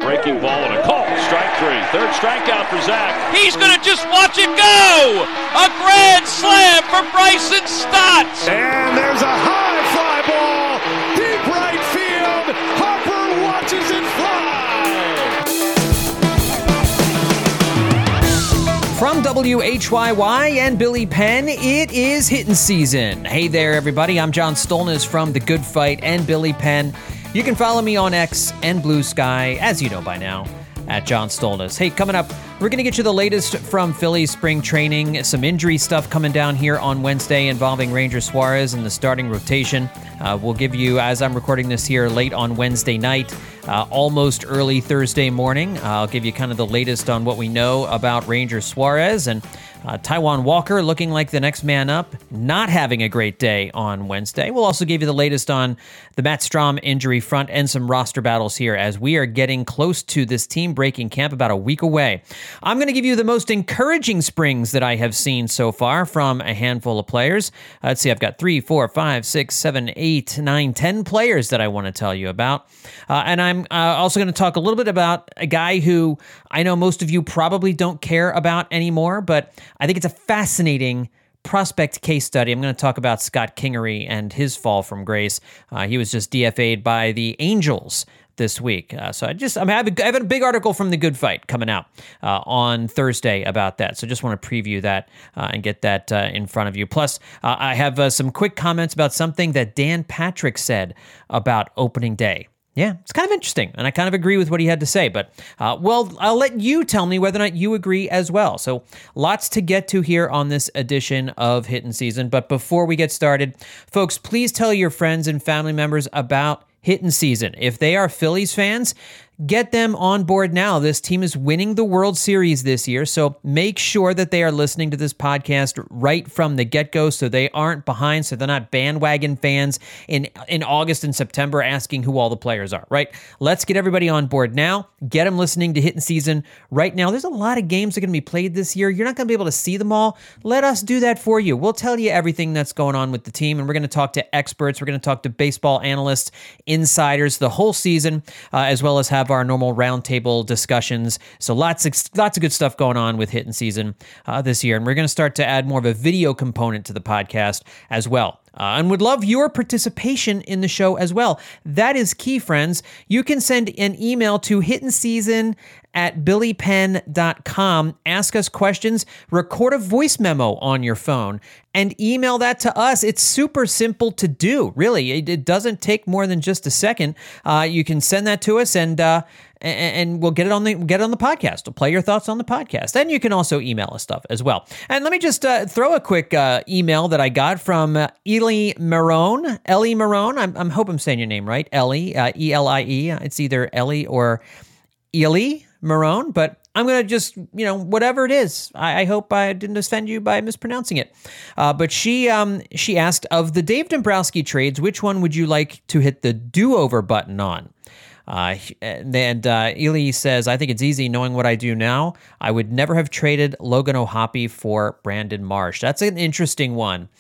breaking ball and a call. Strike three. Third strikeout for Zach. He's going to just watch it go. A grand slam for Bryson Stott. And there's a high fly ball. Deep right field. Harper watches it fly. From WHYY and Billy Penn, it is hitting season. Hey there, everybody. I'm John Stolnis from The Good Fight and Billy Penn. You can follow me on X and Blue Sky, as you know by now, at John Stolnis. Hey, coming up, we're going to get you the latest from Phillies spring training, some injury stuff coming down here on Wednesday involving Ranger Suarez and the starting rotation. We'll give you, as I'm recording this here late on Wednesday night, almost early Thursday morning, I'll give you kind of the latest on what we know about Ranger Suarez and Taijuan Walker looking like the next man up, not having a great day on Wednesday. We'll also give you the latest on the Matt Strahm injury front and some roster battles here as we are getting close to this team breaking camp about a week away. I'm going to give you the most encouraging springs that I have seen so far from a handful of players. Let's see, I've got 3, 4, 5, 6, 7, 8, 9, 10 players that I want to tell you about. And I'm also going to talk a little bit about a guy who I know most of you probably don't care about anymore, but I think it's a fascinating prospect case study. I'm going to talk about Scott Kingery and his fall from grace. He was just DFA'd by the Angels this week. So I have a big article from The Good Fight coming out on Thursday about that. So just want to preview that and get that in front of you. Plus, I have some quick comments about something that Dan Patrick said about opening day. Yeah, it's kind of interesting, and I kind of agree with what he had to say, but, well, I'll let you tell me whether or not you agree as well. So lots to get to here on this edition of Hittin' Season, but before we get started, folks, please tell your friends and family members about Hittin' Season. If they are Phillies fans, get them on board now. This team is winning the World Series this year, so make sure that they are listening to this podcast right from the get-go so they aren't behind, so they're not bandwagon fans in August and September asking who all the players are, right? Let's get everybody on board now. Get them listening to Hittin' Season right now. There's a lot of games that are going to be played this year. You're not going to be able to see them all. Let us do that for you. We'll tell you everything that's going on with the team, and we're going to talk to experts. We're going to talk to baseball analysts, insiders, the whole season, as well as have our normal roundtable discussions. So lots of good stuff going on with Hittin' Season this year. And we're going to start to add more of a video component to the podcast as well. And would love your participation in the show as well. That is key, friends. You can send an email to hittinseason@billypenn.com. Ask us questions, record a voice memo on your phone, and email that to us. It's super simple to do, really. It doesn't take more than just a second. You can send that to us, and we'll get it on the podcast. We'll play your thoughts on the podcast. And you can also email us stuff as well. And let me just throw a quick email that I got from Ellie Marone. Ellie Marone. I hope I'm saying your name right. Ellie, E-L-I-E. It's either Ellie or Ellie Marone, but I'm going to just, whatever it is. I hope I didn't offend you by mispronouncing it. But she asked, of the Dave Dombrowski trades, which one would you like to hit the do-over button on? And Ely says, I think it's easy knowing what I do now. I would never have traded Logan O'Hoppe for Brandon Marsh. That's an interesting one.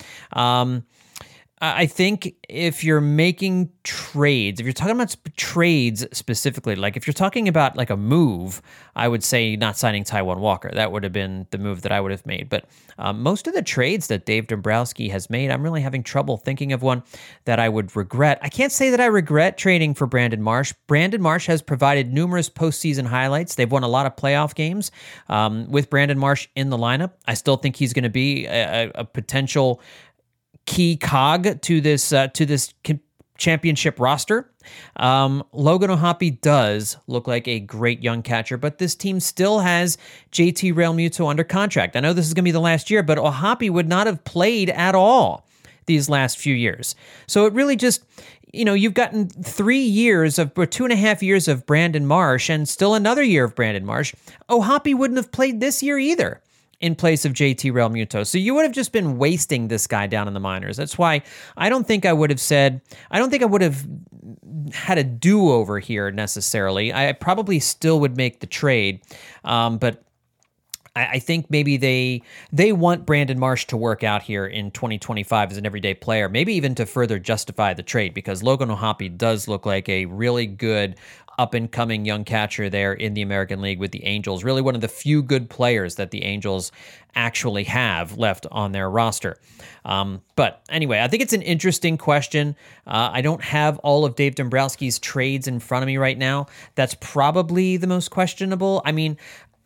I think if you're making trades, if you're talking about trades specifically, like if you're talking about like a move, I would say not signing Taijuan Walker. That would have been the move that I would have made. But most of the trades that Dave Dombrowski has made, I'm really having trouble thinking of one that I would regret. I can't say that I regret trading for Brandon Marsh. Brandon Marsh has provided numerous postseason highlights. They've won a lot of playoff games with Brandon Marsh in the lineup. I still think he's going to be a potential key cog to this championship roster. Logan O'Hoppe does look like a great young catcher, but this team still has JT Realmuto under contract. I know this is going to be the last year, but O'Hoppe would not have played at all these last few years. So it really just, you've gotten 3 years or 2.5 years of Brandon Marsh and still another year of Brandon Marsh. O'Hoppe wouldn't have played this year either in place of JT Realmuto. So you would have just been wasting this guy down in the minors. That's why I don't think I would have had a do-over here necessarily. I probably still would make the trade, but I think maybe they want Brandon Marsh to work out here in 2025 as an everyday player, maybe even to further justify the trade, because Logan O'Hoppe does look like a really good up-and-coming young catcher there in the American League with the Angels. Really one of the few good players that the Angels actually have left on their roster. But anyway, I think it's an interesting question. I don't have all of Dave Dombrowski's trades in front of me right now. That's probably the most questionable. I mean,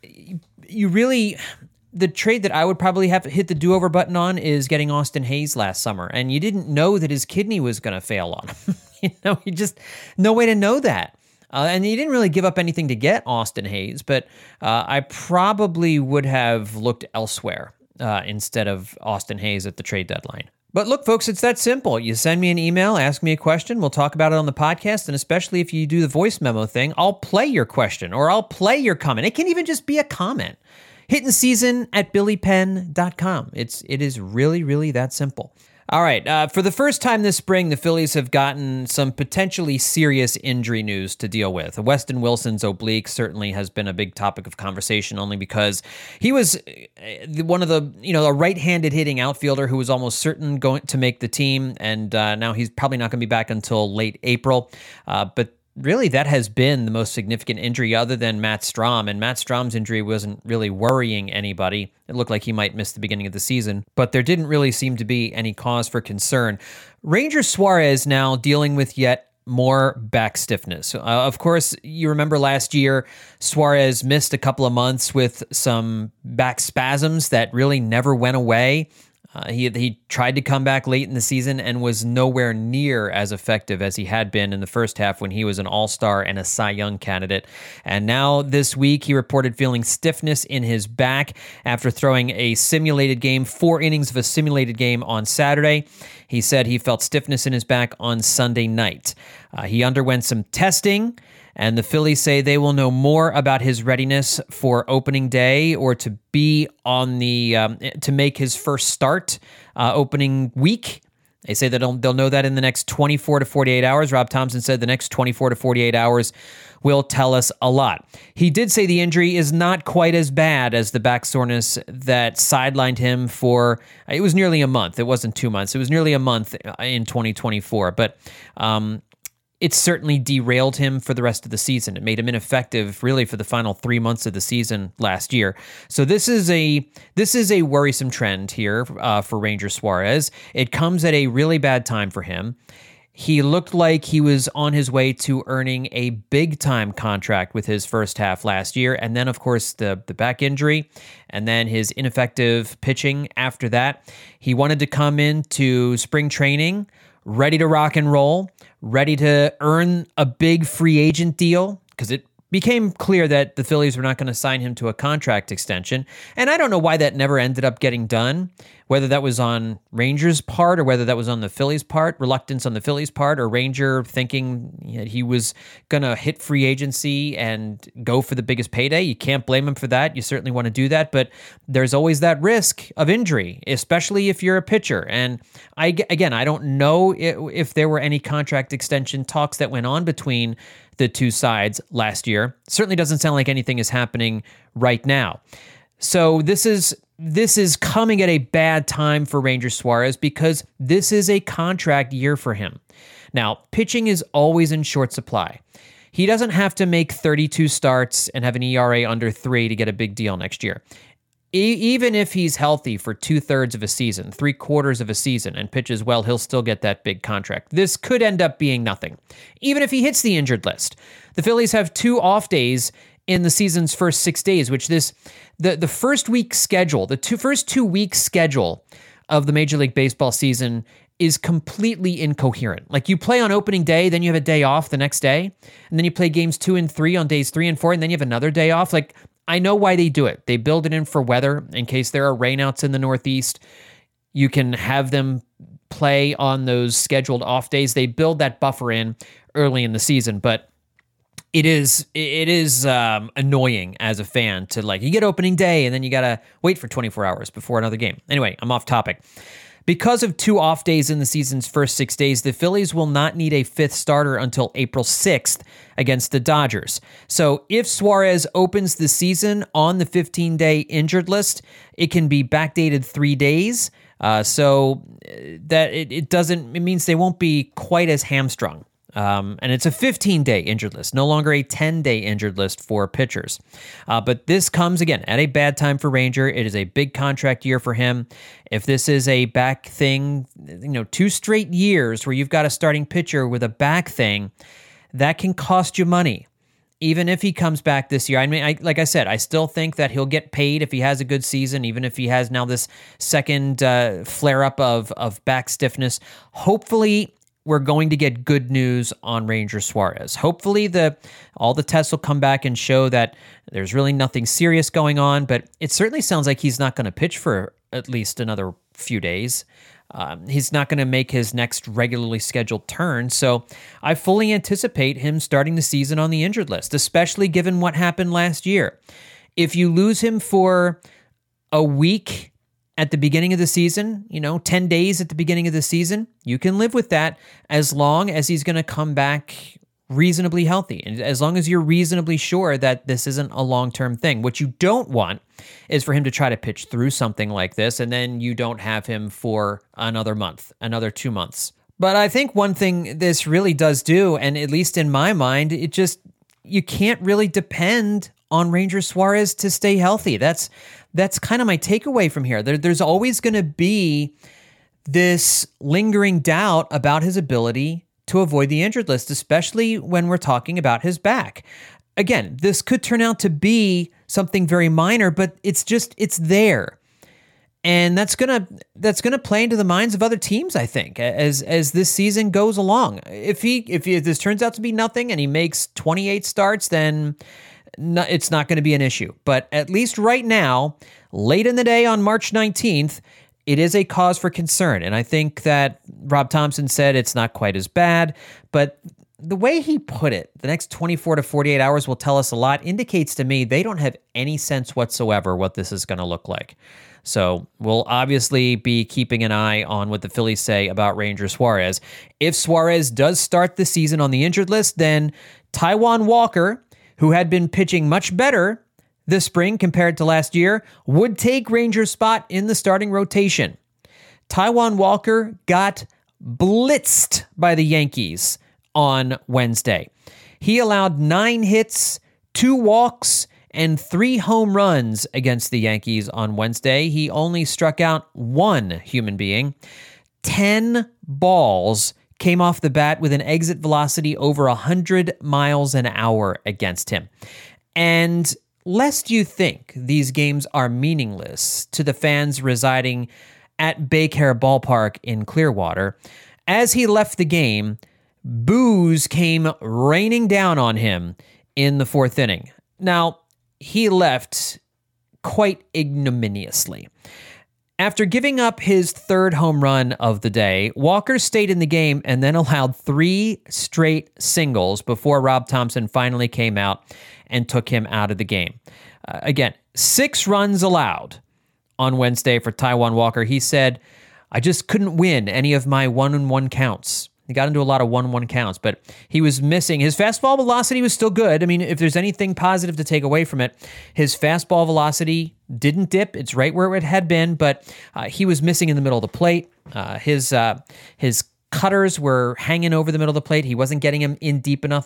the trade that I would probably have to hit the do-over button on is getting Austin Hayes last summer. And you didn't know that his kidney was going to fail on him. You just, no way to know that. And you didn't really give up anything to get Austin Hayes, but I probably would have looked elsewhere instead of Austin Hayes at the trade deadline. But look, folks, it's that simple. You send me an email, ask me a question, we'll talk about it on the podcast, and especially if you do the voice memo thing, I'll play your question or I'll play your comment. It can even just be a comment. Hitting Season at BillyPenn.com. It is really, really that simple. All right, for the first time this spring, the Phillies have gotten some potentially serious injury news to deal with. Weston Wilson's oblique certainly has been a big topic of conversation, only because he was one of the, a right-handed hitting outfielder who was almost certain going to make the team, and now he's probably not going to be back until late April. But really, that has been the most significant injury other than Matt Strahm, and Matt Strahm's injury wasn't really worrying anybody. It looked like he might miss the beginning of the season, but there didn't really seem to be any cause for concern. Ranger Suarez now dealing with yet more back stiffness. Of course, you remember last year, Suarez missed a couple of months with some back spasms that really never went away. He tried to come back late in the season and was nowhere near as effective as he had been in the first half when he was an all-star and a Cy Young candidate. And now this week, he reported feeling stiffness in his back after throwing a simulated game, 4 innings of a simulated game on Saturday. He said he felt stiffness in his back on Sunday night. He underwent some testing, and the Phillies say they will know more about his readiness for opening day or to be on the to make his first start opening week. They say that they'll know that in the next 24 to 48 hours. Rob Thompson said the next 24 to 48 hours will tell us a lot. He did say the injury is not quite as bad as the back soreness that sidelined him for, it was nearly a month. It wasn't 2 months. It was nearly a month in 2024. But it certainly derailed him for the rest of the season. It made him ineffective really for the final 3 months of the season last year. So this is a worrisome trend here for Ranger Suarez. It comes at a really bad time for him. He looked like he was on his way to earning a big-time contract with his first half last year, and then, of course, the back injury, and then his ineffective pitching after that. He wanted to come into spring training ready to rock and roll, ready to earn a big free agent deal, because it became clear that the Phillies were not going to sign him to a contract extension. And I don't know why that never ended up getting done, whether that was on Rangers' part or whether that was on the Phillies' part, reluctance on the Phillies' part, or Ranger thinking he was going to hit free agency and go for the biggest payday. You can't blame him for that. You certainly want to do that, but there's always that risk of injury, especially if you're a pitcher. And I don't know if there were any contract extension talks that went on between the two sides last year. Certainly doesn't sound like anything is happening right now. So this is coming at a bad time for Ranger Suarez because this is a contract year for him. Now, pitching is always in short supply. He doesn't have to make 32 starts and have an ERA under 3 to get a big deal next year. Even if he's healthy for 2/3 of a season, 3/4 of a season, and pitches well, he'll still get that big contract. This could end up being nothing, even if he hits the injured list. The Phillies have 2 off days in the season's first 6 days, which the first week schedule, first 2 weeks schedule of the Major League Baseball season is completely incoherent. Like you play on opening day, then you have a day off the next day, and then you play games 2 and 3 on days 3 and 4, and then you have another day off. Like, I know why they do it. They build it in for weather in case there are rainouts in the Northeast. You can have them play on those scheduled off days. They build that buffer in early in the season, but it is annoying as a fan to you get opening day and then you got to wait for 24 hours before another game. Anyway, I'm off topic. Because of 2 off days in the season's first 6 days, the Phillies will not need a 5th starter until April 6th against the Dodgers. So if Suarez opens the season on the 15-day injured list, it can be backdated 3 days. So that it means they won't be quite as hamstrung And it's a 15-day injured list, no longer a 10-day injured list for pitchers. But this comes, again, at a bad time for Ranger. It is a big contract year for him. If this is a back thing, 2 straight years where you've got a starting pitcher with a back thing, that can cost you money. Even if he comes back this year, I mean, like I said, I still think that he'll get paid if he has a good season, even if he has now this second flare-up of back stiffness. Hopefully, we're going to get good news on Ranger Suarez. Hopefully, all the tests will come back and show that there's really nothing serious going on, but it certainly sounds like he's not going to pitch for at least another few days. He's not going to make his next regularly scheduled turn, so I fully anticipate him starting the season on the injured list, especially given what happened last year. If you lose him for a week at the beginning of the season, 10 days at the beginning of the season, you can live with that as long as he's going to come back reasonably healthy, and as long as you're reasonably sure that this isn't a long-term thing. What you don't want is for him to try to pitch through something like this, and then you don't have him for another month, another 2 months. But I think one thing this really does do, and at least in my mind, you can't really depend on Ranger Suarez to stay healthy. That's kind of my takeaway from here. There's always going to be this lingering doubt about his ability to avoid the injured list, especially when we're talking about his back. Again, this could turn out to be something very minor, but it's there. And that's gonna play into the minds of other teams, I think, as this season goes along. If this turns out to be nothing and he makes 28 starts, then it's not going to be an issue. But at least right now, late in the day on March 19th, it is a cause for concern. And I think that Rob Thomson said it's not quite as bad, but the way he put it, the next 24 to 48 hours will tell us a lot, indicates to me they don't have any sense whatsoever what this is going to look like. So we'll obviously be keeping an eye on what the Phillies say about Ranger Suarez. If Suarez does start the season on the injured list, then Taijuan Walker, who had been pitching much better this spring compared to last year, would take Ranger's spot in the starting rotation. Taijuan Walker got blitzed by the Yankees on Wednesday. He allowed 9 hits, 2 walks, and 3 home runs against the Yankees on Wednesday. He only struck out 1 human being. 10 balls came off the bat with an exit velocity over 100 miles an hour against him. And lest you think these games are meaningless to the fans residing at Baycare Ballpark in Clearwater, as he left the game, boos came raining down on him in the 4th inning. Now, he left quite ignominiously. After giving up his 3rd home run of the day, Walker stayed in the game and then allowed 3 straight singles before Rob Thomson finally came out and took him out of the game. Again, 6 runs allowed on Wednesday for Taijuan Walker. He said, "I just couldn't win any of my 1-1 counts." He got into a lot of 1-1 counts, but he was missing. His fastball velocity was still good. I mean, if there's anything positive to take away from it, his fastball velocity didn't dip. It's right where it had been, but he was missing in the middle of the plate. His cutters were hanging over the middle of the plate. He wasn't getting him in deep enough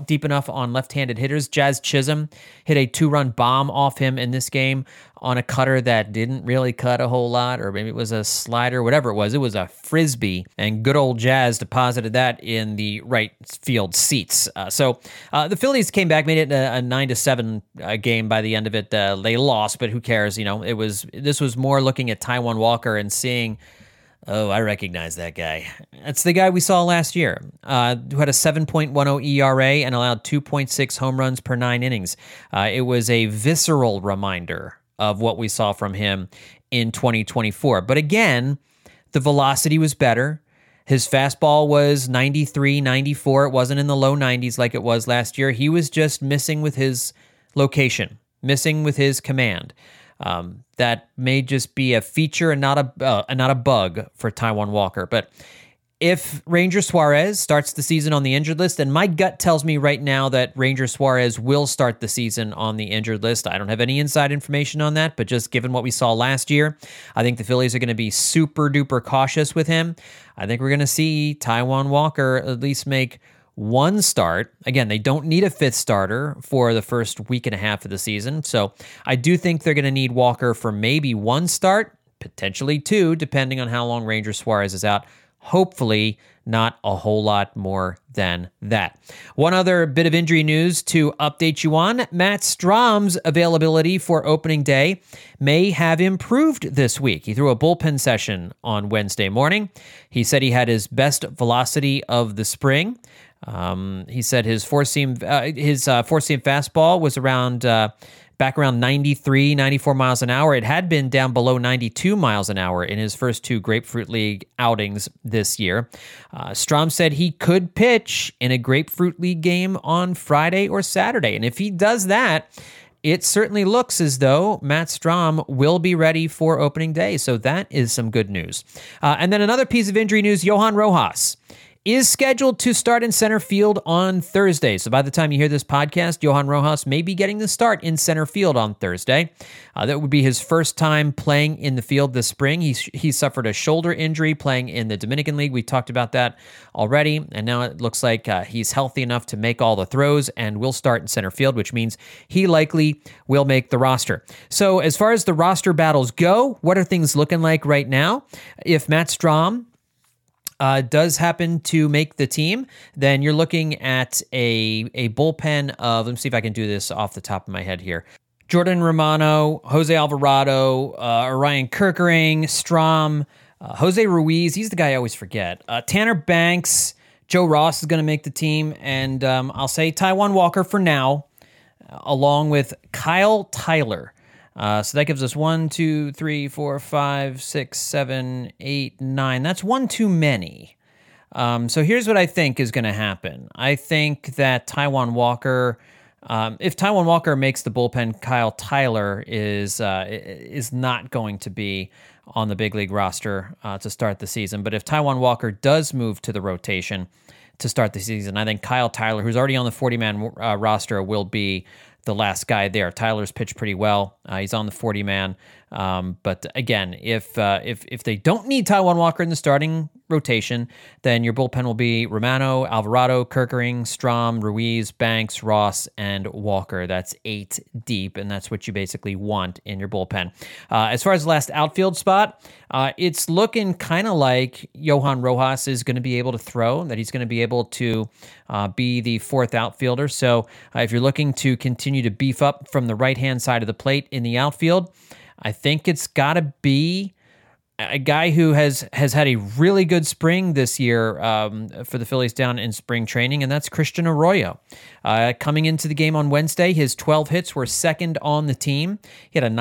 on left-handed hitters. Jazz Chisholm hit a 2-run bomb off him in this game on a cutter that didn't really cut a whole lot, or maybe it was a slider, whatever it was. It was a frisbee, and good old Jazz deposited that in the right field seats. So the Phillies came back, made it a 9-7 game by the end of it. They lost, but who cares? This was more looking at Taijuan Walker and seeing, oh, I recognize that guy. That's the guy we saw last year, who had a 7.10 ERA and allowed 2.6 home runs per 9 innings. It was a visceral reminder of what we saw from him in 2024. But again, the velocity was better. His fastball was 93, 94. It wasn't in the low 90s like it was last year. He was just missing with his location, missing with his command. That may just be a feature and not a bug for Taijuan Walker. But if Ranger Suarez starts the season on the injured list, and my gut tells me right now that Ranger Suarez will start the season on the injured list. I don't have any inside information on that, but just given what we saw last year, I think the Phillies are going to be super duper cautious with him. I think we're going to see Taijuan Walker at least make one start. Again, they don't need a fifth starter for the first week and a half of the season. So I do think they're going to need Walker for maybe one start, potentially two, depending on how long Ranger Suarez is out. Hopefully not a whole lot more than that. One other bit of injury news to update you on. Matt Strahm's availability for opening day may have improved this week. He threw a bullpen session on Wednesday morning. He said he had his best velocity of the spring. He said his four-seam fastball was back around 93, 94 miles an hour. It had been down below 92 miles an hour in his first two Grapefruit League outings this year. Strahm said he could pitch in a Grapefruit League game on Friday or Saturday. And if he does that, it certainly looks as though Matt Strahm will be ready for opening day. So that is some good news. And then another piece of injury news, Johan Rojas is scheduled to start in center field on Thursday. So by the time you hear this podcast, Johan Rojas may be getting the start in center field on Thursday. That would be his first time playing in the field this spring. He suffered a shoulder injury playing in the Dominican League. We talked about that already, and now it looks like he's healthy enough to make all the throws and will start in center field, which means he likely will make the roster. So as far as the roster battles go, what are things looking like right now? If Matt Strahm does happen to make the team, then you're looking at a bullpen of, let me see if I can do this off the top of my head here. Jordan Romano, Jose Alvarado, Orion Kerkering, Strahm, Jose Ruiz, he's the guy I always forget. Tanner Banks, Joe Ross is going to make the team, and I'll say Taijuan Walker for now, along with Kyle Tyler. So that gives us 1, 2, 3, 4, 5, 6, 7, 8, 9. That's one too many. So here's what I think is going to happen. I think that Taijuan Walker, if Taijuan Walker makes the bullpen, Kyle Tyler is not going to be on the big league roster to start the season. But if Taijuan Walker does move to the rotation to start the season, I think Kyle Tyler, who's already on the 40-man roster, will be the last guy there. Tyler's pitched pretty well. He's on the 40-man. But again, if they don't need Taijuan Walker in the starting rotation, then your bullpen will be Romano, Alvarado, Kerkering, Strahm, Ruiz, Banks, Ross, and Walker. That's 8 deep, and that's what you basically want in your bullpen. As far as the last outfield spot, it's looking kind of like Johan Rojas is going to be able to throw, that he's going to be able to be the fourth outfielder. So if you're looking to continue to beef up from the right-hand side of the plate in the outfield, I think it's got to be a guy who has had a really good spring this year for the Phillies down in spring training, and that's Christian Arroyo. Coming into the game on Wednesday, his 12 hits were second on the team. He has a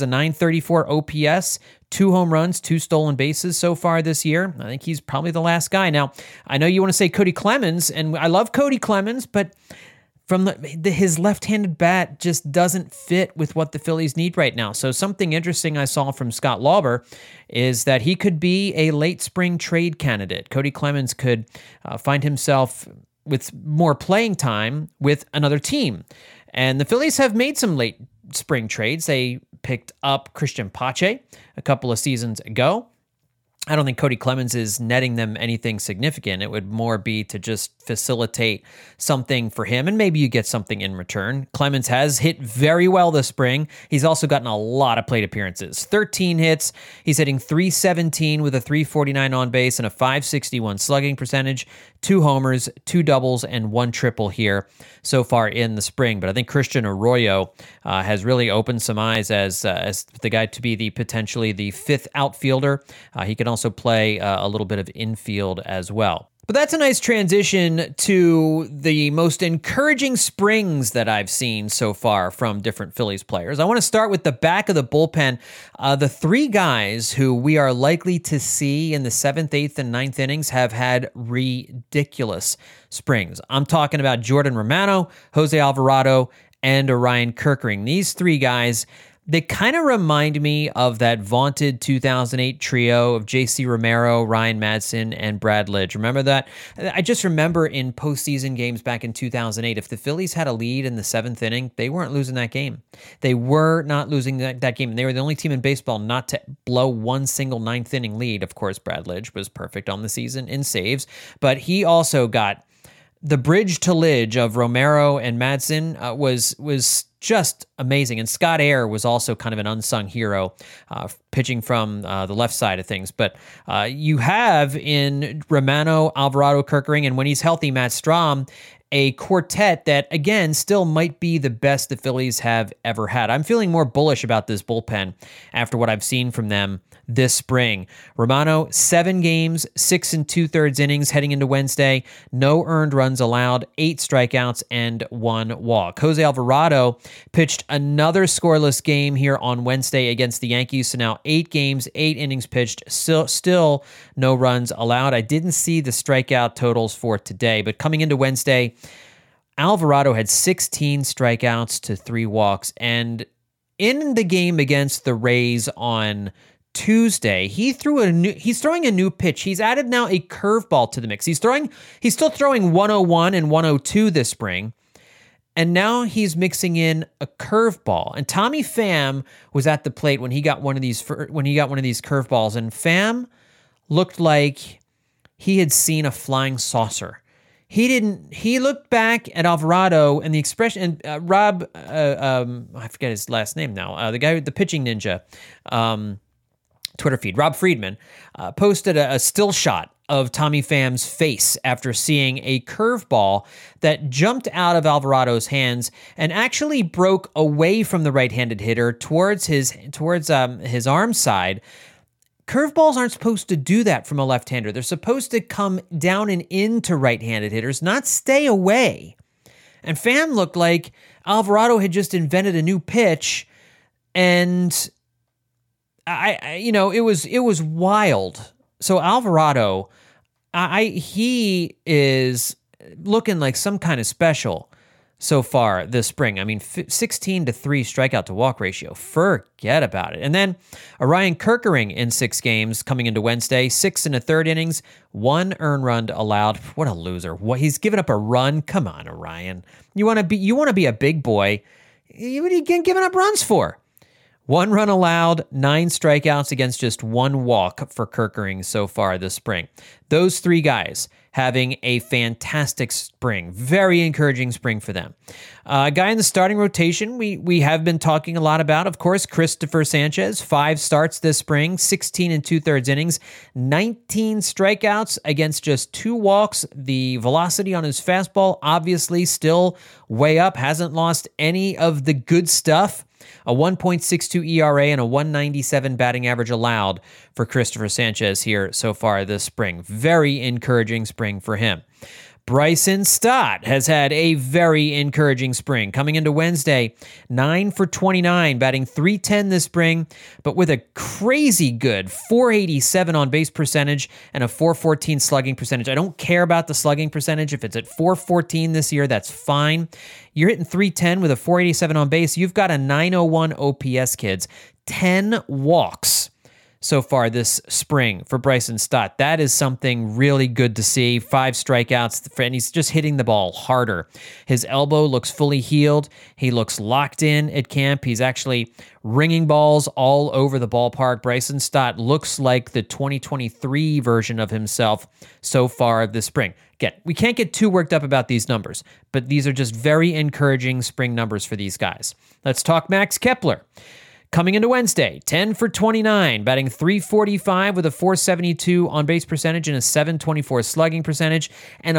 934 OPS, 2 home runs, 2 stolen bases so far this year. I think he's probably the last guy. Now, I know you want to say Cody Clemens, and I love Cody Clemens, but from his left-handed bat just doesn't fit with what the Phillies need right now. So something interesting I saw from Scott Lauber is that he could be a late spring trade candidate. Cody Clemens could find himself with more playing time with another team. And the Phillies have made some late spring trades. They picked up Christian Pache a couple of seasons ago. I don't think Cody Clemens is netting them anything significant. It would more be to just facilitate something for him, and maybe you get something in return. Clemens has hit very well this spring. He's also gotten a lot of plate appearances. 13 hits. He's hitting .317 with a .349 on base and a .561 slugging percentage. 2 homers, 2 doubles, and 1 triple here so far in the spring. But I think Christian Arroyo has really opened some eyes as the guy to be potentially the 5th outfielder. He can also play a little bit of infield as well. But that's a nice transition to the most encouraging springs that I've seen so far from different Phillies players. I want to start with the back of the bullpen. The 3 guys who we are likely to see in the 7th, 8th, and 9th innings have had ridiculous springs. I'm talking about Jordan Romano, Jose Alvarado, and Orion Kerkering. These 3 guys, they kind of remind me of that vaunted 2008 trio of J.C. Romero, Ryan Madson, and Brad Lidge. Remember that? I just remember in postseason games back in 2008, if the Phillies had a lead in the 7th inning, they weren't losing that game. They were not losing that game. They were the only team in baseball not to blow one single 9th inning lead. Of course, Brad Lidge was perfect on the season in saves, but he also got the bridge to Lidge of Romero and Madsen was just amazing. And Scott Air was also kind of an unsung hero, pitching from the left side of things. But you have in Romano, Alvarado, Kerkering, and when he's healthy, Matt Strahm, a quartet that, again, still might be the best the Phillies have ever had. I'm feeling more bullish about this bullpen after what I've seen from them this spring. Romano, 7 games, 6 2/3 innings heading into Wednesday. No earned runs allowed, 8 strikeouts, and 1 walk. Jose Alvarado pitched another scoreless game here on Wednesday against the Yankees. So now 8 games, 8 innings pitched, still no runs allowed. I didn't see the strikeout totals for today, but coming into Wednesday, Alvarado had 16 strikeouts to 3 walks. And in the game against the Rays on Tuesday, he's throwing a new pitch. He's added now a curveball to the mix. He's still throwing 101 and 102 this spring, and now he's mixing in a curveball. And Tommy Pham was at the plate when he got one of these curveballs, and Pham looked like he had seen a flying saucer. He looked back at Alvarado and the expression, and Rob, I forget his last name now, the guy with the pitching ninja, Twitter feed, Rob Friedman, posted a still shot of Tommy Pham's face after seeing a curveball that jumped out of Alvarado's hands and actually broke away from the right-handed hitter towards his arm side. Curveballs aren't supposed to do that from a left-hander. They're supposed to come down and into right-handed hitters, not stay away. And Pham looked like Alvarado had just invented a new pitch, and it was wild. So Alvarado, he is looking like some kind of special so far this spring. I mean, 16 to 3 strikeout to walk ratio. Forget about it. And then Orion Kerkering in 6 games coming into Wednesday, 6 1/3 innings, 1 earned run allowed. What a loser! What, he's given up a run? Come on, Orion. You want to be a big boy. What are you giving up runs for? 1 run allowed, 9 strikeouts against just 1 walk for Kerkering so far this spring. Those 3 guys having a fantastic spring. Very encouraging spring for them. A guy in the starting rotation we have been talking a lot about, of course, Christopher Sanchez. 5 starts this spring, 16 2/3 innings, 19 strikeouts against just 2 walks. The velocity on his fastball obviously still way up, hasn't lost any of the good stuff. A 1.62 ERA and a 197 batting average allowed for Christopher Sanchez here so far this spring. Very encouraging spring for him. Bryson Stott has had a very encouraging spring. Coming into Wednesday, 9 for 29, batting .310 this spring, but with a crazy good 487 on base percentage and a 414 slugging percentage. I don't care about the slugging percentage. If it's at 414 this year, that's fine. You're hitting .310 with a 487 on base. You've got a 901 OPS, kids. 10 walks so far this spring for Bryson Stott. That is something really good to see. 5 strikeouts, and he's just hitting the ball harder. His elbow looks fully healed. He looks locked in at camp. He's actually ringing balls all over the ballpark. Bryson Stott looks like the 2023 version of himself so far this spring. Again, we can't get too worked up about these numbers, but these are just very encouraging spring numbers for these guys. Let's talk Max Kepler. Coming into Wednesday, 10 for 29, batting .345 with a 472 on-base percentage and a 724 slugging percentage, and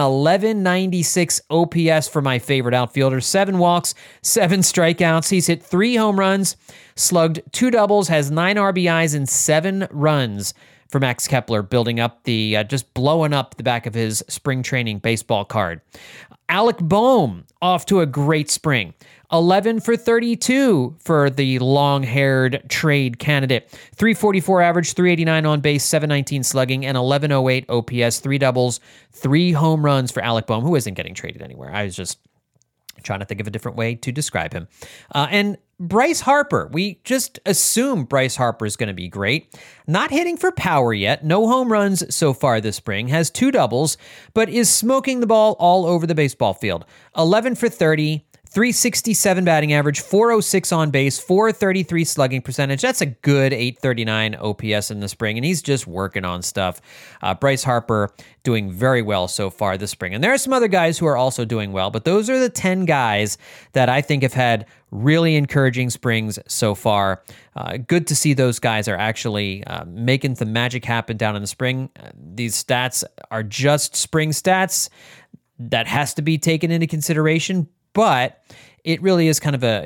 1196 OPS for my favorite outfielder. 7 walks, 7 strikeouts. He's hit 3 home runs, slugged 2 doubles, has 9 RBIs, and 7 runs for Max Kepler, building up just blowing up the back of his spring training baseball card. Alec Bohm off to a great spring. 11 for 32 for the long-haired trade candidate. 344 average, 389 on base, 719 slugging, and 1108 OPS, 3 doubles, 3 home runs for Alec Bohm, who isn't getting traded anywhere. I was just trying to think of a different way to describe him. And Bryce Harper, we just assume Bryce Harper is going to be great. Not hitting for power yet. No home runs so far this spring. Has 2 doubles, but is smoking the ball all over the baseball field. 11 for 30, .367 batting average, .406 on base, .433 slugging percentage. That's a good .839 OPS in the spring, and he's just working on stuff. Bryce Harper doing very well so far this spring. And there are some other guys who are also doing well, but those are the 10 guys that I think have had really encouraging springs so far. Good to see those guys are actually making some magic happen down in the spring. These stats are just spring stats. That has to be taken into consideration, but it really is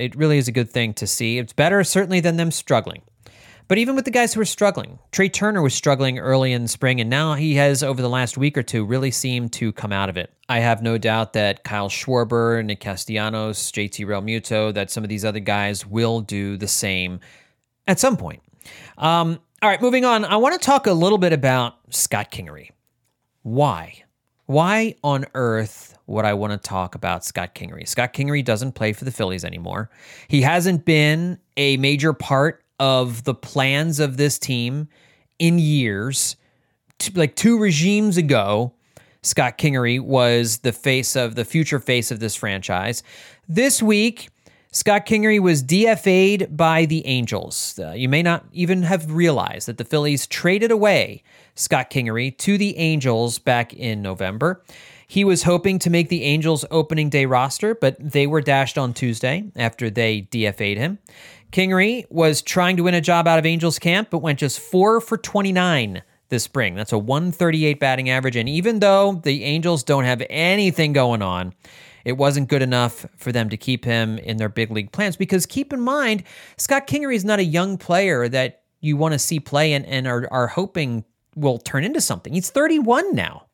a good thing to see. It's better certainly than them struggling. But even with the guys who are struggling, Trey Turner was struggling early in the spring, and now he has, over the last week or two, really seemed to come out of it. I have no doubt that Kyle Schwarber, Nick Castellanos, JT Realmuto, that some of these other guys will do the same at some point. All right, moving on. I want to talk a little bit about Scott Kingery. Why? Why on earth would I want to talk about Scott Kingery? Scott Kingery doesn't play for the Phillies anymore. He hasn't been a major part of the plans of this team in years. Like 2 regimes ago, Scott Kingery was the future face of this franchise. This week, Scott Kingery was DFA'd by the Angels. You may not even have realized that the Phillies traded away Scott Kingery to the Angels back in November. He was hoping to make the Angels opening day roster, but they were dashed on Tuesday after they DFA'd him. Kingery was trying to win a job out of Angels camp, but went just 4 for 29 this spring. That's a .138 batting average, and even though the Angels don't have anything going on, it wasn't good enough for them to keep him in their big league plans, because keep in mind, Scott Kingery is not a young player that you want to see play and are hoping will turn into something. He's 31 now.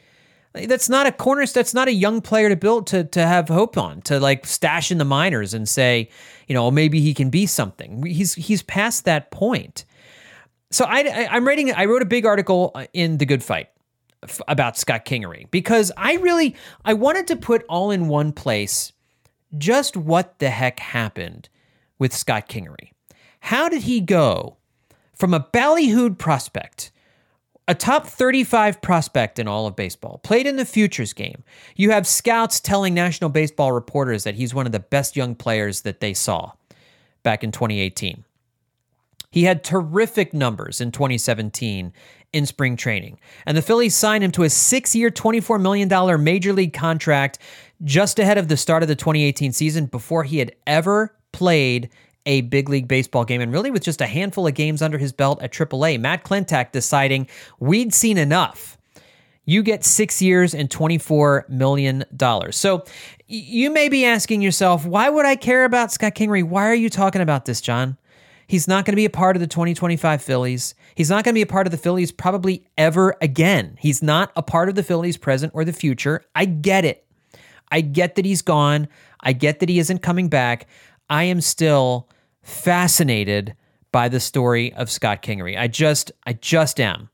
That's not a young player to build to have hope on, to like stash in the minors and say, maybe he can be something. He's past that point. So I wrote a big article in The Good Fight about Scott Kingery, because I wanted to put all in one place just what the heck happened with Scott Kingery. How did he go from a ballyhooed prospect, a top 35 prospect in all of baseball, played in the futures game? You have scouts telling National Baseball reporters that he's one of the best young players that they saw back in 2018. He had terrific numbers in 2017 in spring training, and the Phillies signed him to a 6-year, $24 million major league contract just ahead of the start of the 2018 season, before he had ever played a big league baseball game, and really with just a handful of games under his belt at AAA. Matt Klentak deciding, we'd seen enough. You get 6 years and $24 million. So you may be asking yourself, why would I care about Scott Kingery? Why are you talking about this, John? He's not going to be a part of the 2025 Phillies. He's not going to be a part of the Phillies probably ever again. He's not a part of the Phillies present or the future. I get it. I get that he's gone. I get that he isn't coming back. I am still fascinated by the story of Scott Kingery. I just am.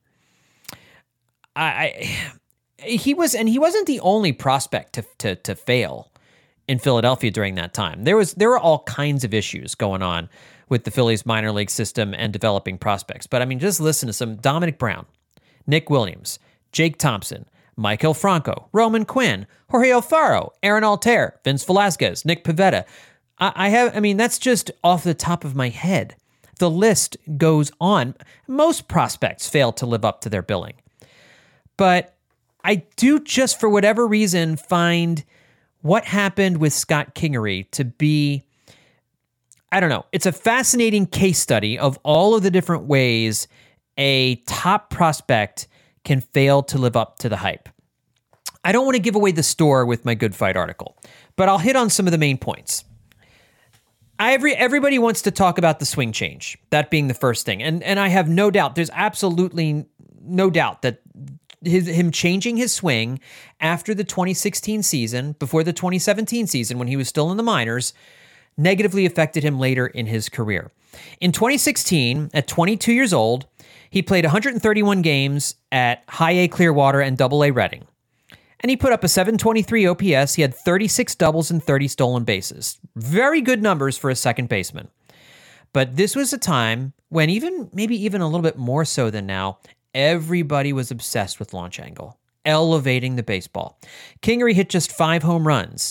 He wasn't the only prospect to fail in Philadelphia during that time. There were all kinds of issues going on with the Phillies minor league system and developing prospects. But I mean, just listen to some Dominic Brown, Nick Williams, Jake Thompson, Maikel Franco, Roman Quinn, Jorge Alfaro, Aaron Altair, Vince Velasquez, Nick Pivetta. That's just off the top of my head. The list goes on. Most prospects fail to live up to their billing. But I do, just for whatever reason, find what happened with Scott Kingery to be, I don't know, it's a fascinating case study of all of the different ways a top prospect can fail to live up to the hype. I don't want to give away the store with my Good Fight article, but I'll hit on some of the main points. Everybody wants to talk about the swing change, that being the first thing. And I have no doubt, there's absolutely no doubt that him changing his swing after the 2016 season, before the 2017 season when he was still in the minors, negatively affected him later in his career. In 2016, at 22 years old, he played 131 games at High A Clearwater and Double A Reading. And he put up a .723 OPS. He had 36 doubles and 30 stolen bases. Very good numbers for a second baseman. But this was a time when maybe even a little bit more so than now, everybody was obsessed with launch angle, elevating the baseball. Kingery hit just 5 home runs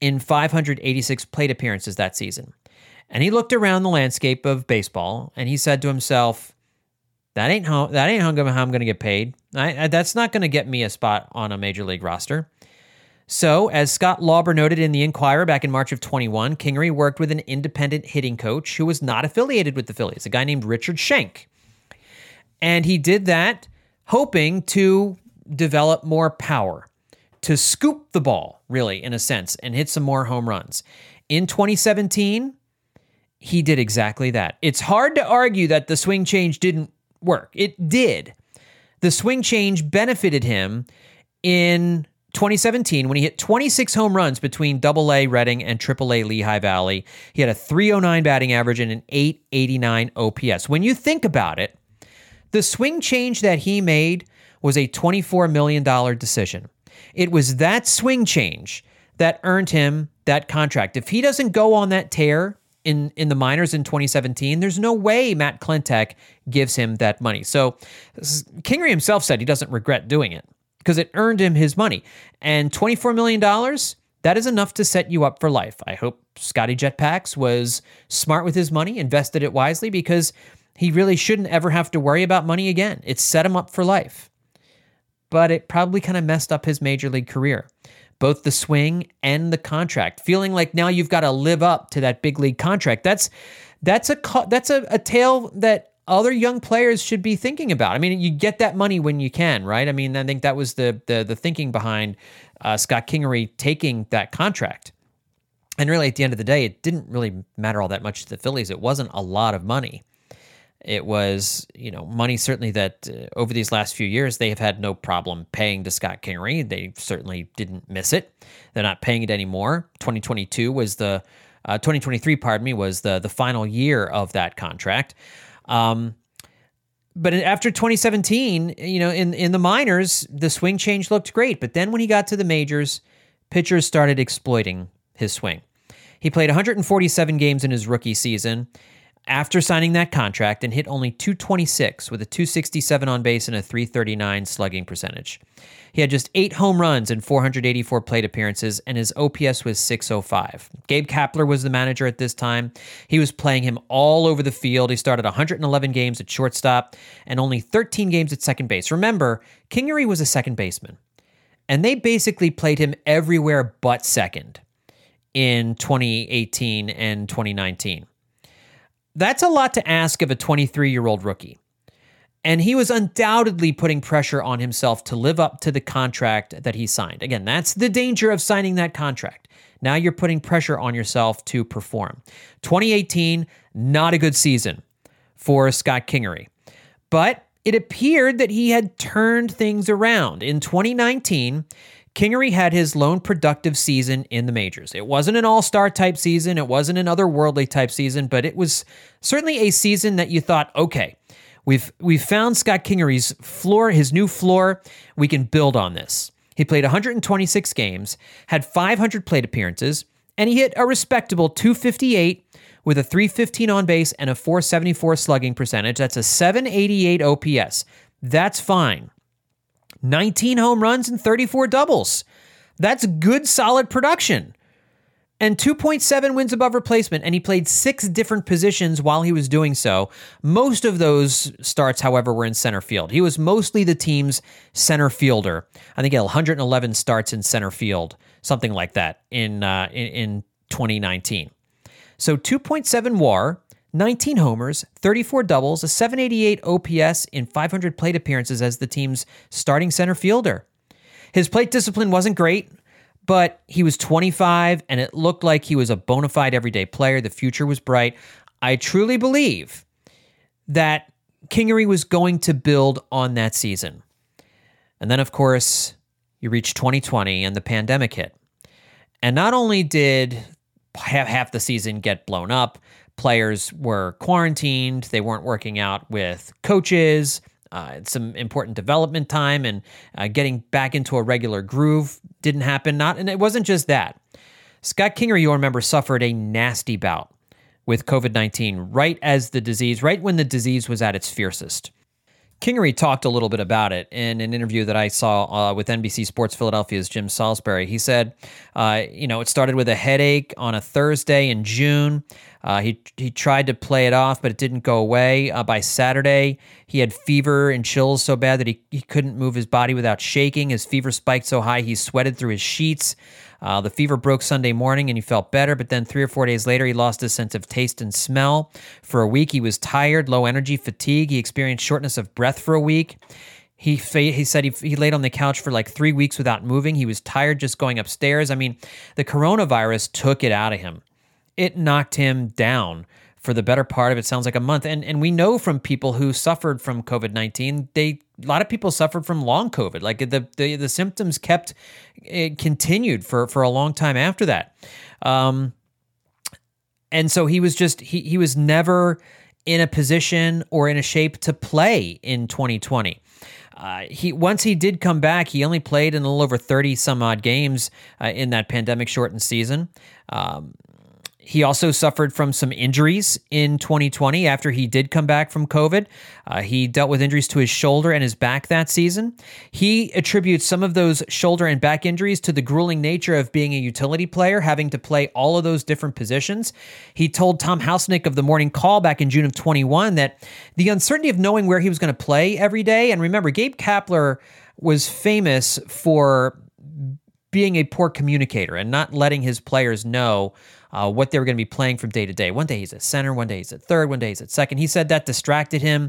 in 586 plate appearances that season. And he looked around the landscape of baseball and he said to himself, that ain't how I'm going to get paid. That's not going to get me a spot on a major league roster. So, as Scott Lauber noted in the Inquirer back in March of 21, Kingery worked with an independent hitting coach who was not affiliated with the Phillies, a guy named Richard Schenk. And he did that hoping to develop more power, to scoop the ball, really, in a sense, and hit some more home runs. In 2017, he did exactly that. It's hard to argue that the swing change didn't work. It did. The swing change benefited him in 2017 when he hit 26 home runs between AA Reading and AAA Lehigh Valley. He had a .309 batting average and an .889 OPS. When you think about it, the swing change that he made was a $24 million decision. It was that swing change that earned him that contract. If he doesn't go on that tear in the minors in 2017, there's no way Matt Klentak gives him that money. So Kingery himself said he doesn't regret doing it because it earned him his money. And $24 million, that is enough to set you up for life. I hope Scotty Jetpacks was smart with his money, invested it wisely, because he really shouldn't ever have to worry about money again. It set him up for life. But it probably kind of messed up his major league career, both the swing and the contract, feeling like now you've got to live up to that big league contract. That's a tale that other young players should be thinking about. I mean, you get that money when you can, right? I mean, I think that was the thinking behind Scott Kingery taking that contract. And really, at the end of the day, it didn't really matter all that much to the Phillies. It wasn't a lot of money. It was, money certainly that over these last few years, they have had no problem paying to Scott Kingery. They certainly didn't miss it. They're not paying it anymore. 2023, was the final year of that contract. But after 2017, in the minors, the swing change looked great. But then when he got to the majors, pitchers started exploiting his swing. He played 147 games in his rookie season after signing that contract and hit only .226 with a .267 on base and a .339 slugging percentage. He had just 8 home runs in 484 plate appearances, and his OPS was .605. Gabe Kapler was the manager at this time. He was playing him all over the field. He started 111 games at shortstop and only 13 games at second base. Remember, Kingery was a second baseman, and they basically played him everywhere but second in 2018 and 2019. That's a lot to ask of a 23-year-old rookie. And he was undoubtedly putting pressure on himself to live up to the contract that he signed. Again, that's the danger of signing that contract. Now you're putting pressure on yourself to perform. 2018, not a good season for Scott Kingery. But it appeared that he had turned things around. In 2019, Kingery had his lone productive season in the majors. It wasn't an all-star type season. It wasn't an otherworldly type season, but it was certainly a season that you thought, okay, we've found Scott Kingery's floor, his new floor. We can build on this. He played 126 games, had 500 plate appearances, and he hit a respectable .258 with a .315 on base and a .474 slugging percentage. That's a .788 OPS. That's fine. 19 home runs and 34 doubles. That's good, solid production. And 2.7 wins above replacement, and he played 6 different positions while he was doing so. Most of those starts, however, were in center field. He was mostly the team's center fielder. I think he had 111 starts in center field, something like that, in 2019. So 2.7 WAR, 19 homers, 34 doubles, a .788 OPS in 500 plate appearances as the team's starting center fielder. His plate discipline wasn't great, but he was 25, and it looked like he was a bona fide everyday player. The future was bright. I truly believe that Kingery was going to build on that season. And then, of course, you reach 2020, and the pandemic hit. And not only did half the season get blown up, players were quarantined, they weren't working out with coaches, some important development time, and getting back into a regular groove didn't happen. And it wasn't just that. Scott Kingery, you'll remember, suffered a nasty bout with COVID-19 right when the disease was at its fiercest. Kingery talked a little bit about it in an interview that I saw with NBC Sports Philadelphia's Jim Salisbury. He said, it started with a headache on a Thursday in June. He tried to play it off, but it didn't go away. By Saturday, he had fever and chills so bad that he couldn't move his body without shaking. His fever spiked so high he sweated through his sheets. The fever broke Sunday morning and he felt better, but then 3 or 4 days later, he lost his sense of taste and smell. For a week, he was tired, low energy, fatigue. He experienced shortness of breath for a week. He said he laid on the couch for like 3 weeks without moving. He was tired just going upstairs. I mean, the coronavirus took it out of him. It knocked him down for the better part of it sounds like a month. And we know from people who suffered from COVID-19, a lot of people suffered from long COVID. Like the symptoms continued for a long time after that. And so he was he was never in a position or in a shape to play in 2020. Once he did come back, he only played in a little over 30 some odd games in that pandemic shortened season. He also suffered from some injuries in 2020 after he did come back from COVID. He dealt with injuries to his shoulder and his back that season. He attributes some of those shoulder and back injuries to the grueling nature of being a utility player, having to play all of those different positions. He told Tom Hausnick of the Morning Call back in June of 21 that the uncertainty of knowing where he was going to play every day, and remember, Gabe Kapler was famous for being a poor communicator and not letting his players know what they were going to be playing from day to day. One day he's at center, one day he's at third, one day he's at second. He said that distracted him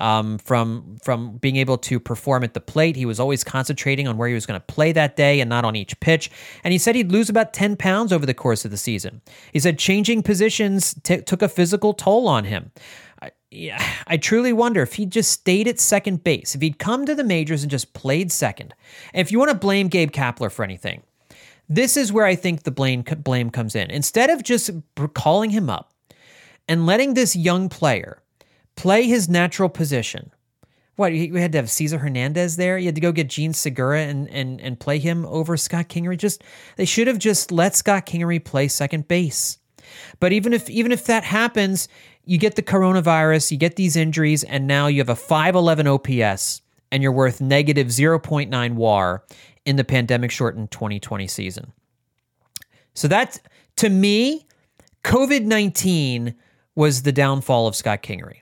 from being able to perform at the plate. He was always concentrating on where he was going to play that day and not on each pitch. And he said he'd lose about 10 pounds over the course of the season. He said changing positions took a physical toll on him. I truly wonder if he just stayed at second base, if he'd come to the majors and just played second. And if you want to blame Gabe Kapler for anything, this is where I think the blame comes in. Instead of just calling him up and letting this young player play his natural position, we had to have Cesar Hernandez there? You had to go get Gene Segura and play him over Scott Kingery? They should have just let Scott Kingery play second base. But even if that happens, you get the coronavirus, you get these injuries, and now you have a 5.11 OPS, and you're worth negative 0.9 WAR in the pandemic-shortened 2020 season. So that, to me, COVID-19 was the downfall of Scott Kingery.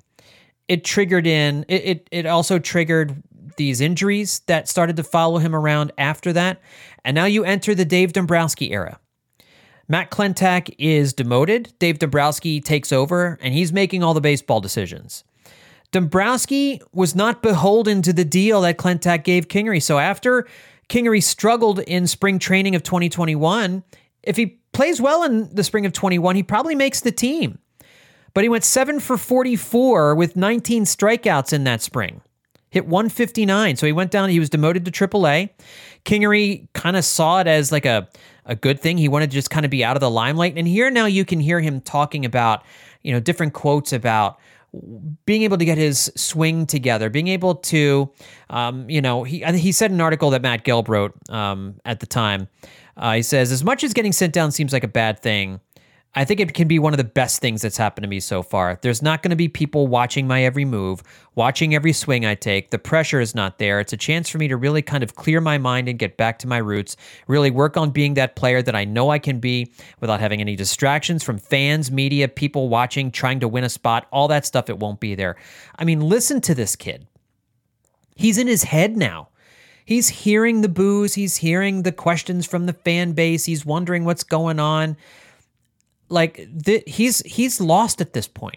It also triggered these injuries that started to follow him around after that, and now you enter the Dave Dombrowski era. Matt Klentak is demoted, Dave Dombrowski takes over, and he's making all the baseball decisions. Dombrowski was not beholden to the deal that Klentak gave Kingery, so after Kingery struggled in spring training of 2021, if he plays well in the spring of 21, he probably makes the team. But he went 7 for 44 with 19 strikeouts in that spring. Hit 159, so he went down, he was demoted to AAA. Kingery kind of saw it as like a good thing. He wanted to just kind of be out of the limelight. And here now you can hear him talking about, different quotes about being able to get his swing together, being able to, he said in an article that Matt Gelb wrote at the time, he says, as much as getting sent down seems like a bad thing, I think it can be one of the best things that's happened to me so far. There's not going to be people watching my every move, watching every swing I take. The pressure is not there. It's a chance for me to really kind of clear my mind and get back to my roots, really work on being that player that I know I can be without having any distractions from fans, media, people watching, trying to win a spot, all that stuff, it won't be there. I mean, listen to this kid. He's in his head now. He's hearing the boos. He's hearing the questions from the fan base. He's wondering what's going on. Like, he's lost at this point.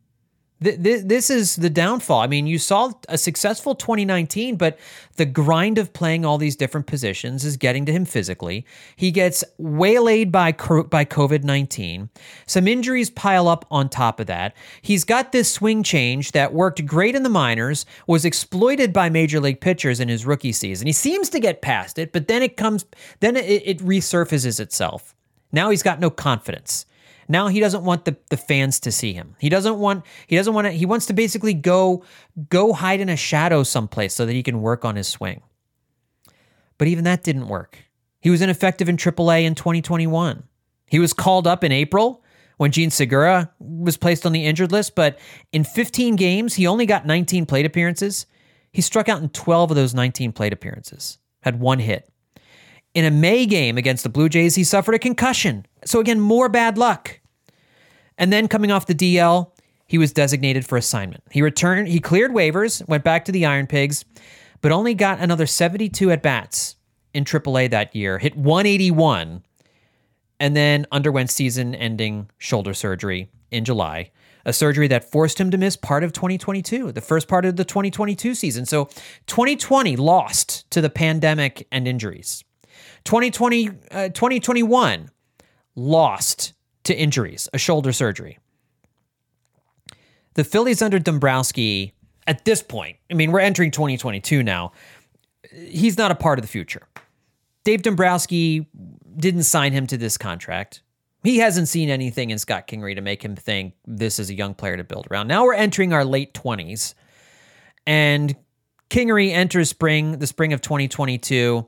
This is the downfall. I mean, you saw a successful 2019, but the grind of playing all these different positions is getting to him physically. He gets waylaid by COVID-19. Some injuries pile up on top of that. He's got this swing change that worked great in the minors, was exploited by major league pitchers in his rookie season. He seems to get past it, but then it resurfaces itself. Now he's got no confidence. Now he doesn't want the fans to see him. He wants to basically go hide in a shadow someplace so that he can work on his swing. But even that didn't work. He was ineffective in AAA in 2021. He was called up in April when Gene Segura was placed on the injured list, but in 15 games, he only got 19 plate appearances. He struck out in 12 of those 19 plate appearances, had 1 hit. In a May game against the Blue Jays, he suffered a concussion. So again, more bad luck. And then coming off the DL, he was designated for assignment. He returned, he cleared waivers, went back to the Iron Pigs, but only got another 72 at-bats in AAA that year, hit 181, and then underwent season-ending shoulder surgery in July, a surgery that forced him to miss part of 2022, the first part of the 2022 season. So 2020 lost to the pandemic and injuries. 2021 lost to injuries, a shoulder surgery. The Phillies under Dombrowski, at this point, I mean, we're entering 2022 now, he's not a part of the future. Dave Dombrowski didn't sign him to this contract. He hasn't seen anything in Scott Kingery to make him think this is a young player to build around. Now we're entering our late 20s, and Kingery enters the spring of 2022,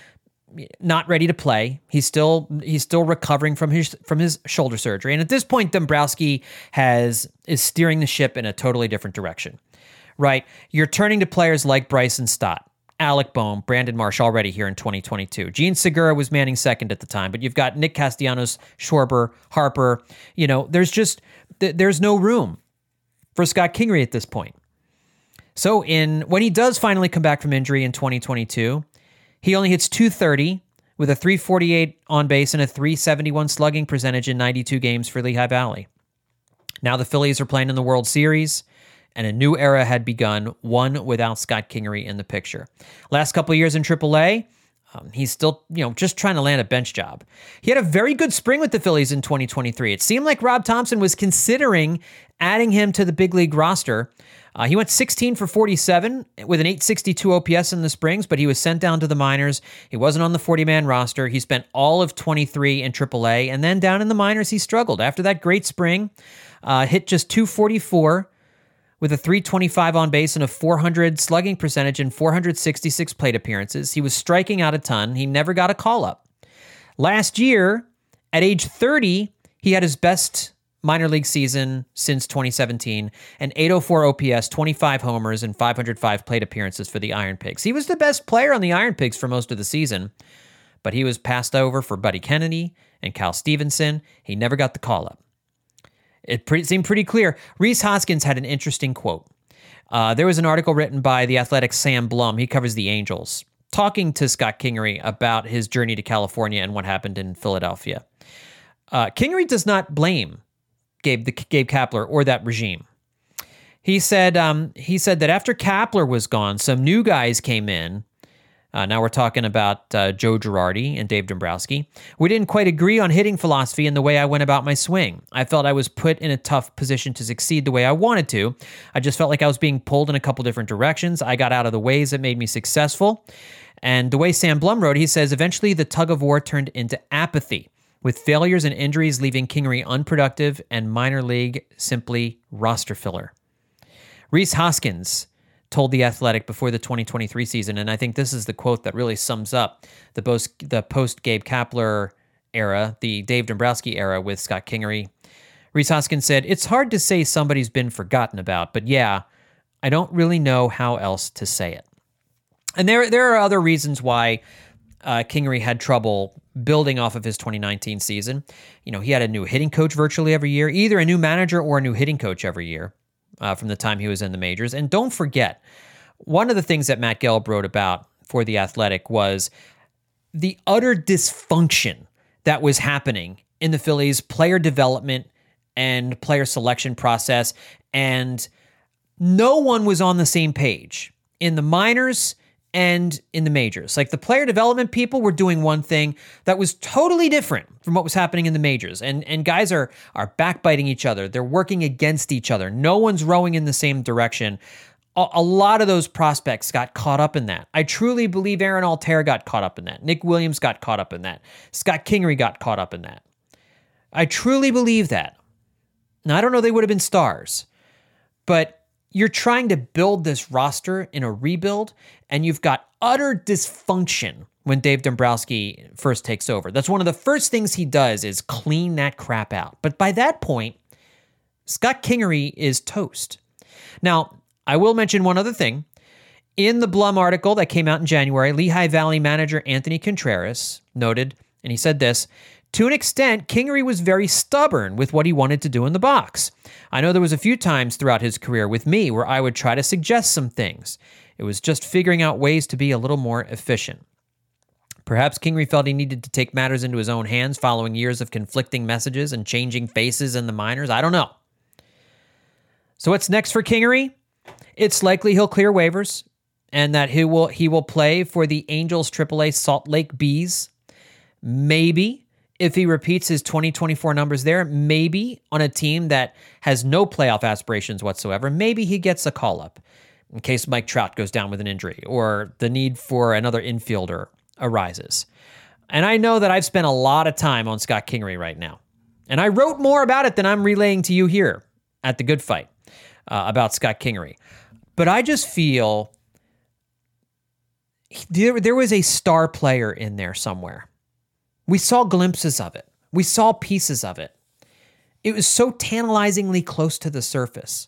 not ready to play. He's still recovering from his shoulder surgery, and at this point, Dombrowski is steering the ship in a totally different direction. Right, you're turning to players like Bryson Stott, Alec Bohm, Brandon Marsh already here in 2022. Gene Segura was manning second at the time, but you've got Nick Castellanos, Schwarber, Harper. You know, there's no room for Scott Kingery at this point. So when he does finally come back from injury in 2022, he only hits .230 with a .348 on base and a .371 slugging percentage in 92 games for Lehigh Valley. Now the Phillies are playing in the World Series, and a new era had begun, one without Scott Kingery in the picture. Last couple of years in AAA, he's still, just trying to land a bench job. He had a very good spring with the Phillies in 2023. It seemed like Rob Thompson was considering adding him to the big league roster. He went 16 for 47 with an .862 OPS in the springs, but he was sent down to the minors. He wasn't on the 40-man roster. He spent all of 23 in AAA, and then down in the minors, he struggled. After that great spring, hit just .244 with a .325 on base and a .400 slugging percentage in 466 plate appearances. He was striking out a ton. He never got a call-up. Last year, at age 30, he had his best minor league season since 2017, an .804 OPS, 25 homers, and 505 plate appearances for the Iron Pigs. He was the best player on the Iron Pigs for most of the season, but he was passed over for Buddy Kennedy and Cal Stevenson. He never got the call-up. It seemed pretty clear. Rhys Hoskins had an interesting quote. There was an article written by The Athletic's Sam Blum. He covers the Angels, talking to Scott Kingery about his journey to California and what happened in Philadelphia. Kingery does not blame Gabe Kapler or that regime. He said that after Kapler was gone, some new guys came in. Now we're talking about Joe Girardi and Dave Dombrowski. We didn't quite agree on hitting philosophy and the way I went about my swing. I felt I was put in a tough position to succeed the way I wanted to. I just felt like I was being pulled in a couple different directions. I got out of the ways that made me successful. And the way Sam Blum wrote, he says, eventually the tug of war turned into apathy, with failures and injuries leaving Kingery unproductive and minor league simply roster filler. Rhys Hoskins told The Athletic before the 2023 season, and I think this is the quote that really sums up the post-Gabe Kapler era, the Dave Dombrowski era with Scott Kingery. Rhys Hoskins said, "It's hard to say somebody's been forgotten about, but yeah, I don't really know how else to say it." And there are other reasons why Kingery had trouble building off of his 2019 season. He had a new hitting coach virtually every year, either a new manager or a new hitting coach every year. From the time he was in the majors. And don't forget, one of the things that Matt Gelb wrote about for The Athletic was the utter dysfunction that was happening in the Phillies' player development and player selection process, and no one was on the same page in the minors and in the majors. Like, the player development people were doing one thing that was totally different from what was happening in the majors. And guys are backbiting each other. They're working against each other. No one's rowing in the same direction. A lot of those prospects got caught up in that. I truly believe Aaron Altherr got caught up in that. Nick Williams got caught up in that. Scott Kingery got caught up in that. I truly believe that. Now, I don't know they would have been stars, but you're trying to build this roster in a rebuild, and you've got utter dysfunction when Dave Dombrowski first takes over. That's one of the first things he does is clean that crap out. But by that point, Scott Kingery is toast. Now, I will mention one other thing. In the Blum article that came out in January, Lehigh Valley manager Anthony Contreras noted, and he said this, to an extent, Kingery was very stubborn with what he wanted to do in the box. I know there was a few times throughout his career with me where I would try to suggest some things. It was just figuring out ways to be a little more efficient. Perhaps Kingery felt he needed to take matters into his own hands following years of conflicting messages and changing faces in the minors. I don't know. So what's next for Kingery? It's likely he'll clear waivers and that he will play for the Angels AAA Salt Lake Bees. Maybe, if he repeats his 2024 numbers there, maybe on a team that has no playoff aspirations whatsoever, maybe he gets a call-up in case Mike Trout goes down with an injury or the need for another infielder arises. And I know that I've spent a lot of time on Scott Kingery right now. And I wrote more about it than I'm relaying to you here at The Good Fight about Scott Kingery. But I just feel there was a star player in there somewhere. We saw glimpses of it. We saw pieces of it. It was so tantalizingly close to the surface.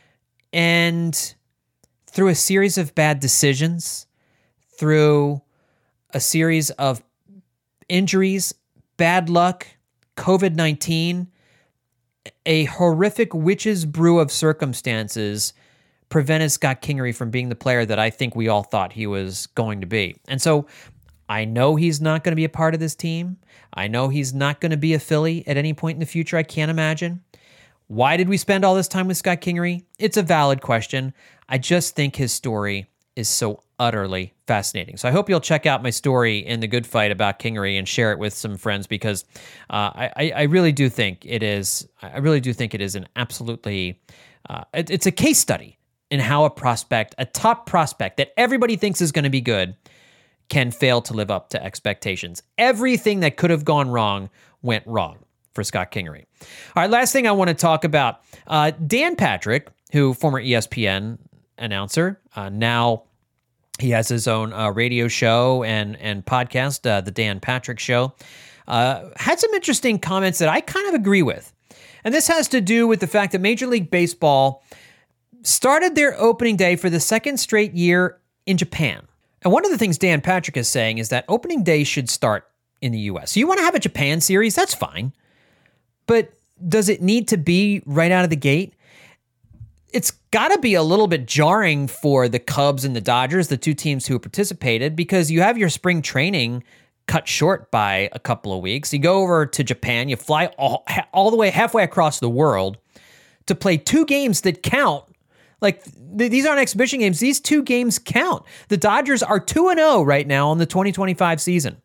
And through a series of bad decisions, through a series of injuries, bad luck, COVID-19, a horrific witch's brew of circumstances prevented Scott Kingery from being the player that I think we all thought he was going to be. And so I know he's not going to be a part of this team. I know he's not going to be a Philly at any point in the future. I can't imagine. Why did we spend all this time with Scott Kingery? It's a valid question. I just think his story is so utterly fascinating. So I hope you'll check out my story in The Good Fight about Kingery and share it with some friends because I really do think it is. I really do think it is an absolutely. It's a case study in how a top prospect that everybody thinks is going to be good, can fail to live up to expectations. Everything that could have gone wrong went wrong for Scott Kingery. All right, last thing I want to talk about. Dan Patrick, who former ESPN announcer, now he has his own radio show and podcast, The Dan Patrick Show, had some interesting comments that I kind of agree with. And this has to do with the fact that Major League Baseball started their opening day for the second straight year in Japan. And one of the things Dan Patrick is saying is that opening day should start in the U.S. So you want to have a Japan series? That's fine. But does it need to be right out of the gate? It's got to be a little bit jarring for the Cubs and the Dodgers, the two teams who participated, because you have your spring training cut short by a couple of weeks. You go over to Japan, you fly all the way halfway across the world to play two games that count. Like, these aren't exhibition games. These two games count. The Dodgers are 2-0 right now on the 2025 season,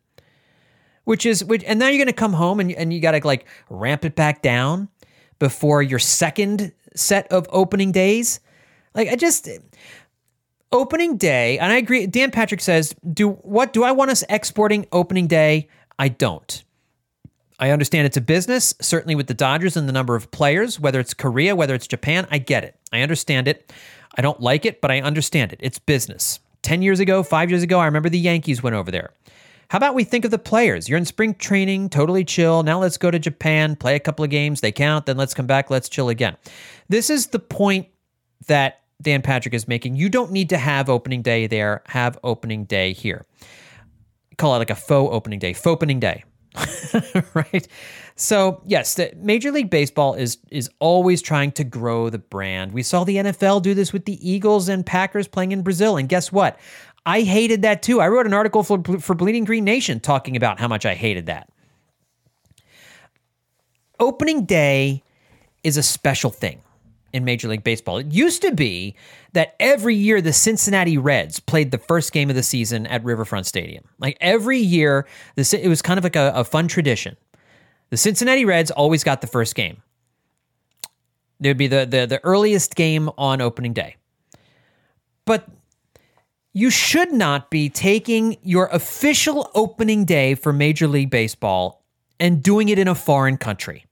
and now you're going to come home and you got to like ramp it back down before your second set of opening days. Opening day, and I agree. Dan Patrick says, do I want us exporting opening day? I don't. I understand it's a business, certainly with the Dodgers and the number of players, whether it's Korea, whether it's Japan, I get it. I understand it. I don't like it, but I understand it. It's business. 10 years ago, 5 years ago, I remember the Yankees went over there. How about we think of the players? You're in spring training, totally chill. Now let's go to Japan, play a couple of games. They count. Then let's come back. Let's chill again. This is the point that Dan Patrick is making. You don't need to have opening day there. Have opening day here. Call it like a faux opening day. Faux-opening day. Right? So, yes, the Major League Baseball is always trying to grow the brand. We saw the NFL do this with the Eagles and Packers playing in Brazil. And guess what? I hated that too. I wrote an article for Bleeding Green Nation talking about how much I hated that. Opening day is a special thing in Major League Baseball. It used to be that every year the Cincinnati Reds played the first game of the season at Riverfront Stadium. Like every year, it was kind of like a fun tradition. The Cincinnati Reds always got the first game. There'd be the earliest game on opening day. But you should not be taking your official opening day for Major League Baseball and doing it in a foreign country.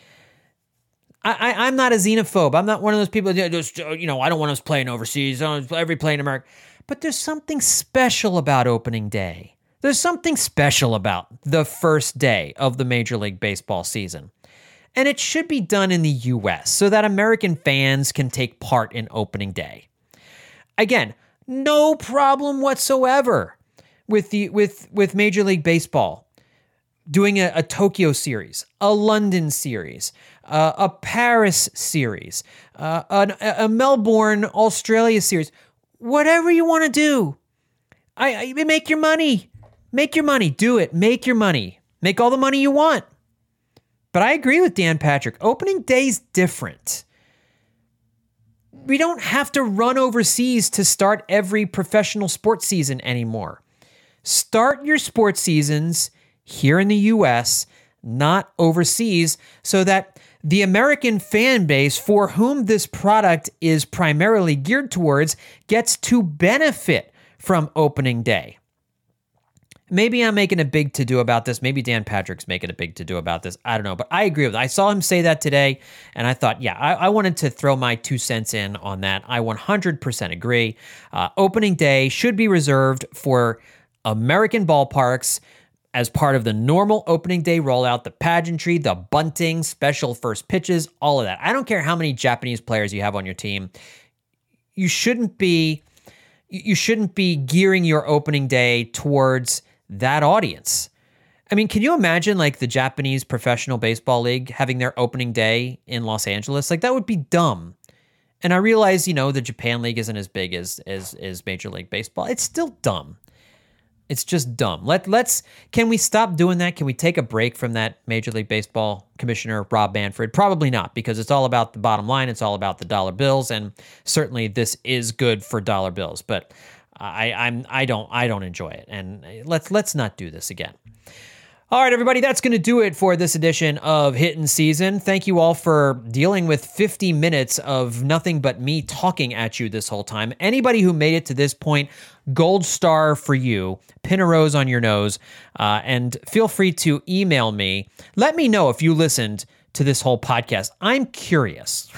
I'm not a xenophobe. I'm not one of those people that just, I don't want us playing overseas. I want every play in America. But there's something special about opening day. There's something special about the first day of the Major League Baseball season. And it should be done in the U.S. so that American fans can take part in opening day. Again, No problem whatsoever with Major League Baseball doing a Tokyo series, a London series, a Paris series, a Melbourne, Australia series. Whatever you want to do. I make your money. Make your money. Do it. Make your money. Make all the money you want. But I agree with Dan Patrick. Opening day's different. We don't have to run overseas to start every professional sports season anymore. Start your sports seasons here in the U.S., not overseas, so that the American fan base for whom this product is primarily geared towards gets to benefit from opening day. Maybe I'm making a big to-do about this. Maybe Dan Patrick's making a big to-do about this. I don't know, but I agree with it. I saw him say that today, and I thought, yeah, I wanted to throw my 2 cents in on that. I 100% agree. Opening day should be reserved for American ballparks as part of the normal opening day rollout, the pageantry, the bunting, special first pitches, all of that. I don't care how many Japanese players you have on your team. You shouldn't be gearing your opening day towards that audience. I mean, can you imagine like the Japanese Professional Baseball League having their opening day in Los Angeles? Like that would be dumb. And I realize, the Japan League isn't as big as Major League Baseball. It's still dumb. It's just dumb. Can we stop doing that? Can we take a break from that Major League Baseball Commissioner, Rob Manfred? Probably not, because it's all about the bottom line. It's all about the dollar bills, and certainly this is good for dollar bills. But I don't enjoy it, and let's not do this again. All right, everybody, that's going to do it for this edition of Hittin' Season. Thank you all for dealing with 50 minutes of nothing but me talking at you this whole time. Anybody who made it to this point, gold star for you. Pin a rose on your nose, and feel free to email me. Let me know if you listened to this whole podcast. I'm curious.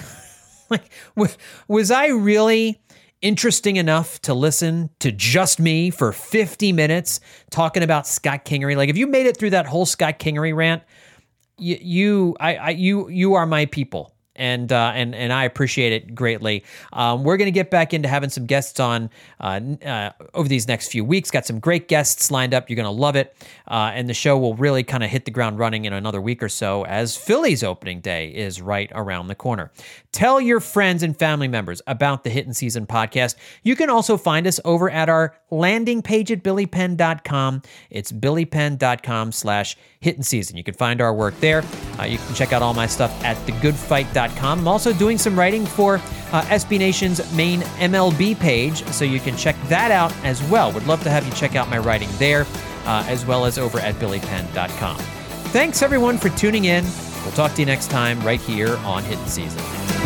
Was I really interesting enough to listen to just me for 50 minutes talking about Scott Kingery? Like, if you made it through that whole Scott Kingery rant, you are my people. And I appreciate it greatly. We're going to get back into having some guests on over these next few weeks. Got some great guests lined up. You're going to love it. And the show will really kind of hit the ground running in another week or so, as Phillies opening day is right around the corner. Tell your friends and family members about the Hittin' Season podcast. You can also find us over at our landing page at billypenn.com. It's billypenn.com/Hittin' Season. You can find our work there. You can check out all my stuff at thegoodfight.com. I'm also doing some writing for SB Nation's main MLB page, so you can check that out as well. Would love to have you check out my writing there, as well as over at billypenn.com. Thanks, everyone, for tuning in. We'll talk to you next time right here on Hittin' Season.